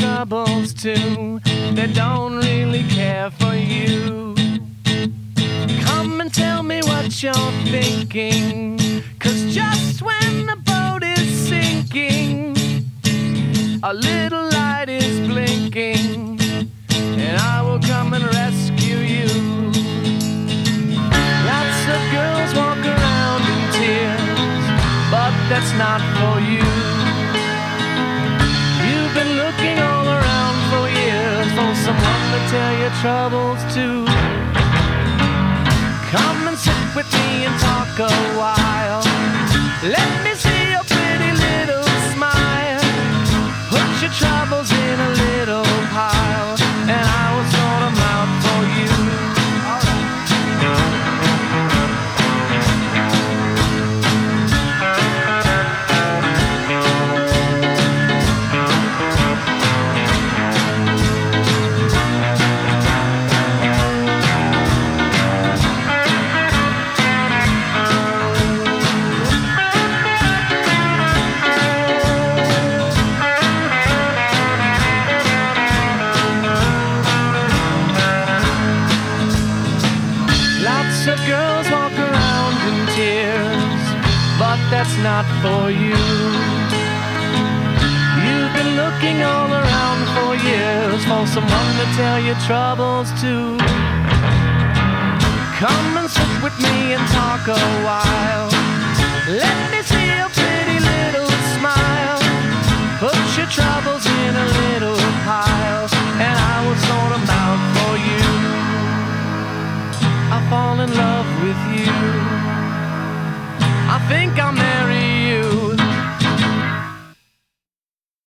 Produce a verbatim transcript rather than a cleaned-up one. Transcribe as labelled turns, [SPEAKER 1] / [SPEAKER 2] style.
[SPEAKER 1] troubles too. They don't really care for you. Come and tell me what you're thinking, 'cause just when the boat is sinking, a little light is blinking, and I will come and rescue you. Lots of girls walk around in tears, but that's not for you. You've been looking all around for years for someone to tell your troubles to. Come and sit with me and talk a while. Let me see your pretty little smile. Put your troubles in a little pile, and I will sort them out for you. Lots of girls walk around in tears, but that's not for you. You've been looking all around for years for someone to tell your troubles to. Come and sit with me and talk a while. Let me see your pretty little smile. Put your troubles in a little pile, and I will sort them out for you. I fall in love with you. I think I'm